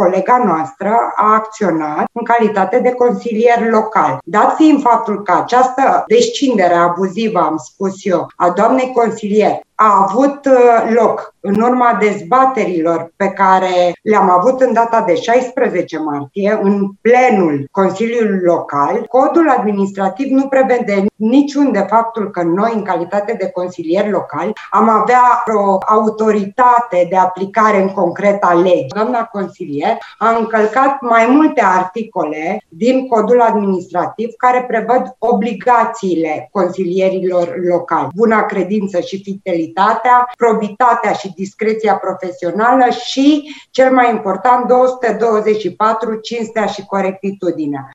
colega noastră a acționat în calitate de consilier local. Dat fiind faptul că această descindere abuzivă, am spus eu, a doamnei consilier a avut loc în urma dezbaterilor pe care le-am avut în data de 16 martie în plenul Consiliului Local, codul administrativ nu prevede niciunde faptul că noi, în calitate de consilieri locali, am avea o autoritate de aplicare în concret a legii. Doamna consilier a încălcat mai multe articole din codul administrativ care prevăd obligațiile consilierilor locali: buna credință și fidelitatea, probitatea și discreția profesională și, cel mai important, 224, cinstea și corectitudinea.